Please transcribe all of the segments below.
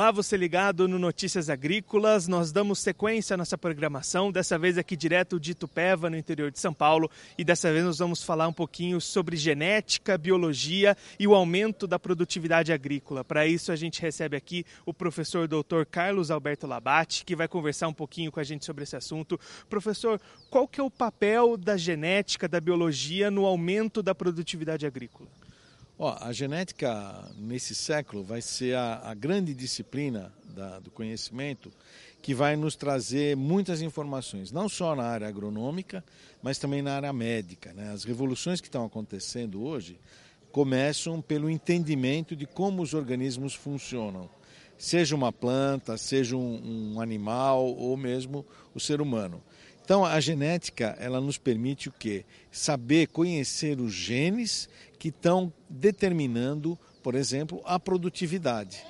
Olá, você ligado no Notícias Agrícolas. Nós damos sequência à nossa programação, dessa vez aqui direto de Itupeva, no interior de São Paulo. E dessa vez nós vamos falar um pouquinho sobre genética, biologia e o aumento da produtividade agrícola. Para isso a gente recebe aqui o professor Dr. Carlos Alberto Labate, que vai conversar um pouquinho com a gente sobre esse assunto. Professor, qual que é o papel da genética, da biologia no aumento da produtividade agrícola? A genética nesse século vai ser a grande disciplina do conhecimento que vai nos trazer muitas informações, não só na área agronômica, mas também na área médica, né? As revoluções que estão acontecendo hoje começam pelo entendimento de como os organismos funcionam, seja uma planta, seja um animal ou mesmo o ser humano. Então, a genética, ela nos permite o quê? Saber, conhecer os genes que estão determinando, por exemplo, a produtividade.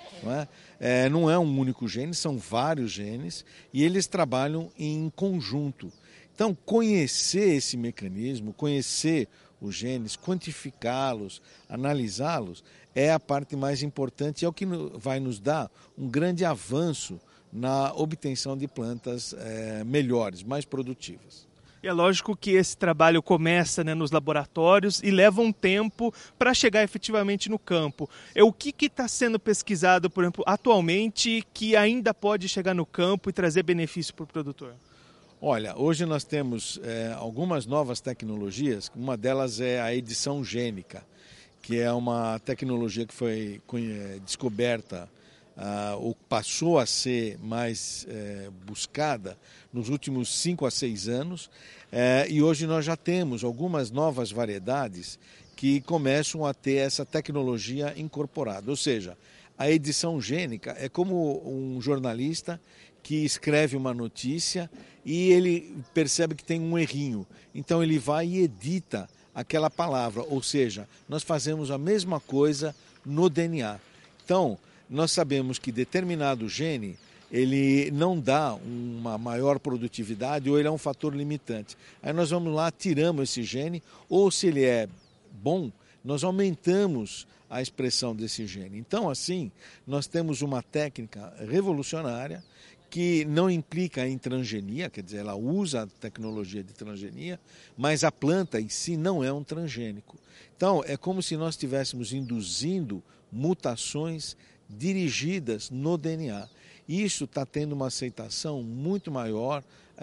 Não é um único gene, são vários genes e eles trabalham em conjunto. Então, conhecer esse mecanismo, conhecer os genes, quantificá-los, analisá-los, é a parte mais importante, é o que vai nos dar um grande avanço na obtenção de plantas melhores, mais produtivas. E é lógico que esse trabalho começa, né, nos laboratórios e leva um tempo para chegar efetivamente no campo. O que está sendo pesquisado, por exemplo, atualmente, que ainda pode chegar no campo e trazer benefício para o produtor? Olha, hoje nós temos algumas novas tecnologias, uma delas é a edição gênica, que é uma tecnologia que foi descoberta ou passou a ser mais buscada nos últimos 5 a 6 anos e hoje nós já temos algumas novas variedades que começam a ter essa tecnologia incorporada, ou seja, a edição gênica é como um jornalista que escreve uma notícia e ele percebe que tem um errinho, então ele vai e edita aquela palavra, ou seja, nós fazemos a mesma coisa no DNA. Então, nós sabemos que determinado gene, ele não dá uma maior produtividade ou ele é um fator limitante. Aí nós vamos lá, tiramos esse gene, ou se ele é bom, nós aumentamos a expressão desse gene. Então, assim, nós temos uma técnica revolucionária que não implica em transgenia, quer dizer, ela usa a tecnologia de transgenia, mas a planta em si não é um transgênico. Então, é como se nós estivéssemos induzindo mutações dirigidas no DNA. Isso está tendo uma aceitação muito maior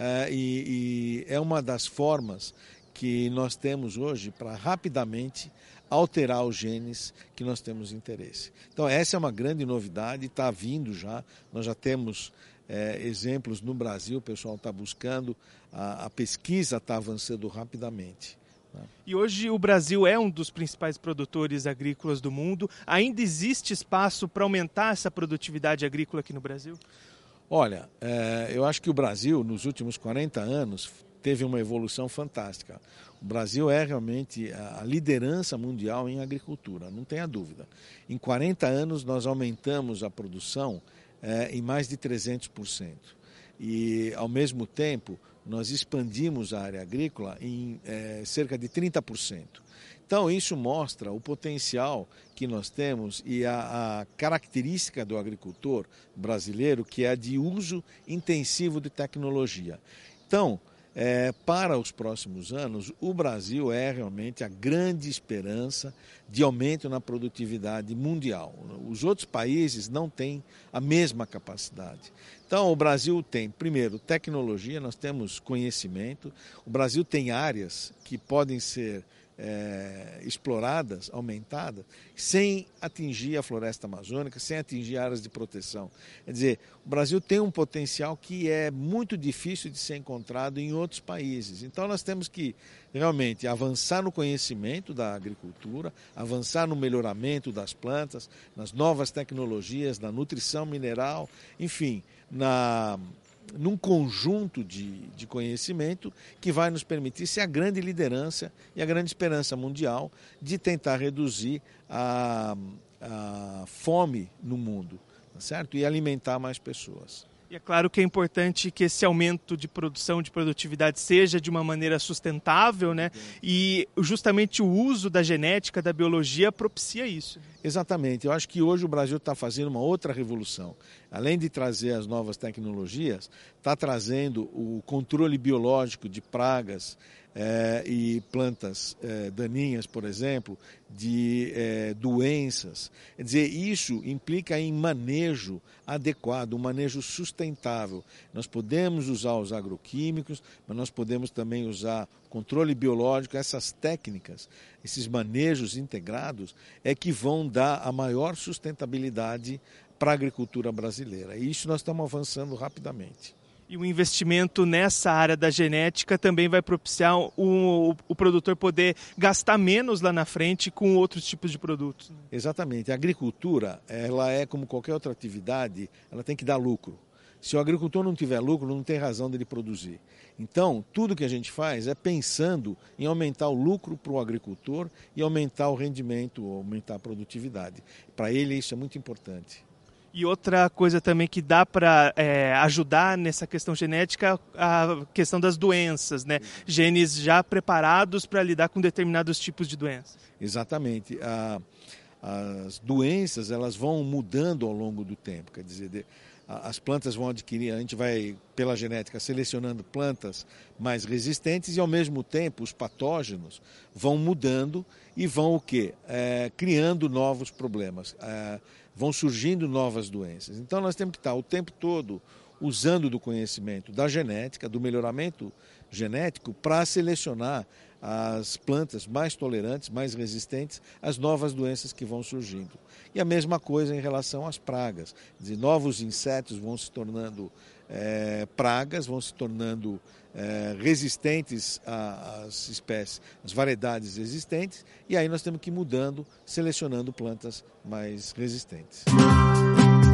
e é uma das formas que nós temos hoje para rapidamente alterar os genes que nós temos interesse. Então essa é uma grande novidade, está vindo já, nós já temos exemplos no Brasil, o pessoal está buscando, a pesquisa está avançando rapidamente. E hoje o Brasil é um dos principais produtores agrícolas do mundo. Ainda existe espaço para aumentar essa produtividade agrícola aqui no Brasil? Olha, eu acho que o Brasil, nos últimos 40 anos, teve uma evolução fantástica. O Brasil é realmente a liderança mundial em agricultura, não tenha dúvida. Em 40 anos nós aumentamos a produção em mais de 300%. E, ao mesmo tempo, nós expandimos a área agrícola em cerca de 30%. Então, isso mostra o potencial que nós temos e a característica do agricultor brasileiro, que é a de uso intensivo de tecnologia. Então, para os próximos anos, o Brasil é realmente a grande esperança de aumento na produtividade mundial. Os outros países não têm a mesma capacidade. Então, o Brasil tem, primeiro, tecnologia, nós temos conhecimento, o Brasil tem áreas que podem ser exploradas, aumentadas, sem atingir a floresta amazônica, sem atingir áreas de proteção. Quer dizer, o Brasil tem um potencial que é muito difícil de ser encontrado em outros países. Então nós temos que realmente avançar no conhecimento da agricultura, avançar no melhoramento das plantas, nas novas tecnologias, na nutrição mineral, enfim, num conjunto de conhecimento que vai nos permitir ser a grande liderança e a grande esperança mundial de tentar reduzir a fome no mundo, tá certo? E alimentar mais pessoas. E é claro que é importante que esse aumento de produção, de produtividade, seja de uma maneira sustentável, né? E justamente o uso da genética, da biologia, propicia isso. Exatamente. Eu acho que hoje o Brasil está fazendo uma outra revolução. além de trazer as novas tecnologias, está trazendo o controle biológico de pragas e plantas daninhas, por exemplo, de doenças. Quer dizer, isso implica em manejo adequado, um manejo sustentável. Nós podemos usar os agroquímicos, mas nós podemos também usar controle biológico. Essas técnicas, esses manejos integrados é que vão dar a maior sustentabilidade para a agricultura brasileira. E isso nós estamos avançando rapidamente. E o investimento nessa área da genética também vai propiciar o produtor poder gastar menos lá na frente com outros tipos de produtos. Exatamente. A agricultura, ela é como qualquer outra atividade, ela tem que dar lucro. Se o agricultor não tiver lucro, não tem razão dele produzir. Então, tudo que a gente faz é pensando em aumentar o lucro para o agricultor e aumentar o rendimento, aumentar a produtividade. Para ele isso é muito importante. E outra coisa também que dá para ajudar nessa questão genética, a questão das doenças, né? Genes já preparados para lidar com determinados tipos de doenças. Exatamente. As doenças, elas vão mudando ao longo do tempo, quer dizer, as plantas vão adquirir, a gente vai, pela genética, selecionando plantas mais resistentes e, ao mesmo tempo, os patógenos vão mudando e vão o quê? Criando novos problemas, vão surgindo novas doenças. Então, nós temos que estar o tempo todo usando do conhecimento da genética, do melhoramento genético, para selecionar as plantas mais tolerantes, mais resistentes às novas doenças que vão surgindo. E a mesma coisa em relação às pragas. Quer dizer, novos insetos vão se tornando pragas, vão se tornando resistentes às espécies, às variedades existentes, e aí nós temos que ir mudando, selecionando plantas mais resistentes.